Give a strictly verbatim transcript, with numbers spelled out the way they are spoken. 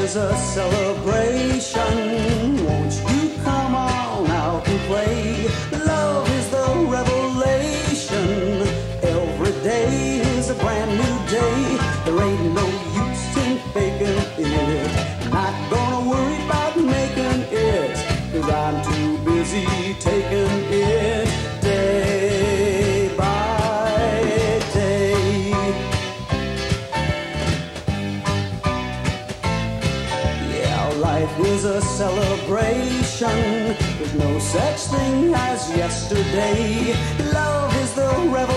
is a celebration. Won't you come on out and play? Love is the revelation. Every day is a brand new day. There ain't no use in faking it. Not gonna worry about making it, 'cause I'm too busy taking it day by day. Yeah, life is a celebration. There's no such thing as yesterday. Love is the revelation.